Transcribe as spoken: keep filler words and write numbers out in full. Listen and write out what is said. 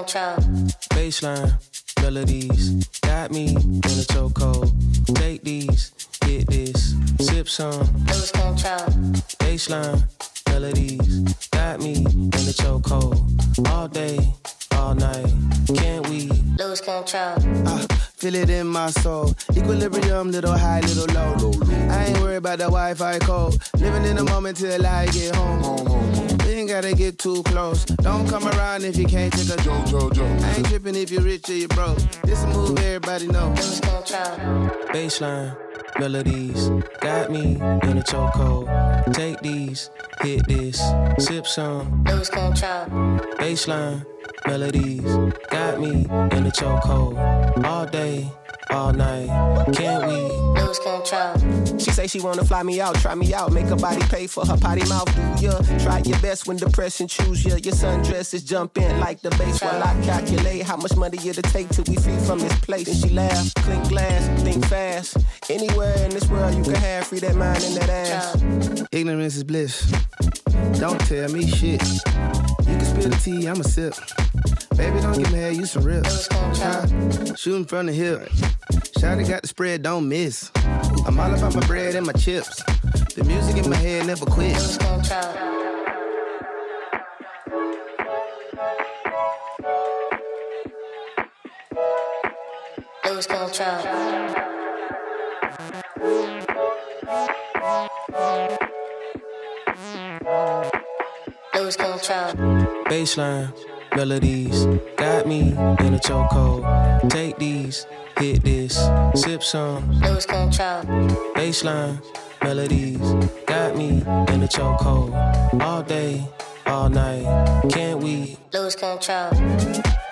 control. Baseline, melodies, got me in a chokehold. Take these, hit this, sip some. Lose control. Baseline, melodies, got me in a chokehold. All day, all night, can't we lose control? Uh, feel it in my soul. Equilibrium, little high, little low. I ain't worried about the Wi-Fi code. Living in the moment till I get home. You ain't gotta get too close. Don't come around if you can't take a joke. Jo, jo. I ain't tripping if you're rich or you're broke. This a move everybody know. Lose control. Baseline, melodies, got me in a chokehold. Take these, hit this, sip some. Lose control. Baseline, melodies, got me in a chokehold. All day, all night, can't we lose control? She say she wanna fly me out, try me out, make her body pay for her potty mouth. Do ya? Try your best when depression choose ya. Your sundresses jump in like the bass while I calculate how much money it'll take till we free from this place. And she laugh, clink glass, think fast. Anywhere in this world you can have free that mind and that ass. Ignorance is bliss. Don't tell me shit. You can spill the tea, I'ma sip. Baby, don't get mad, you some rips. Huh? Shooting from the hip. Shawty got the spread, don't miss. I'm all about my bread and my chips. The music in my head never quits. Lose control. Lose control. Lose control. Baseline, melodies, got me in a chokehold. Take these, hit this, sip some. Lose control. Baseline, melodies, got me in a chokehold. All day, all night, can't we lose control?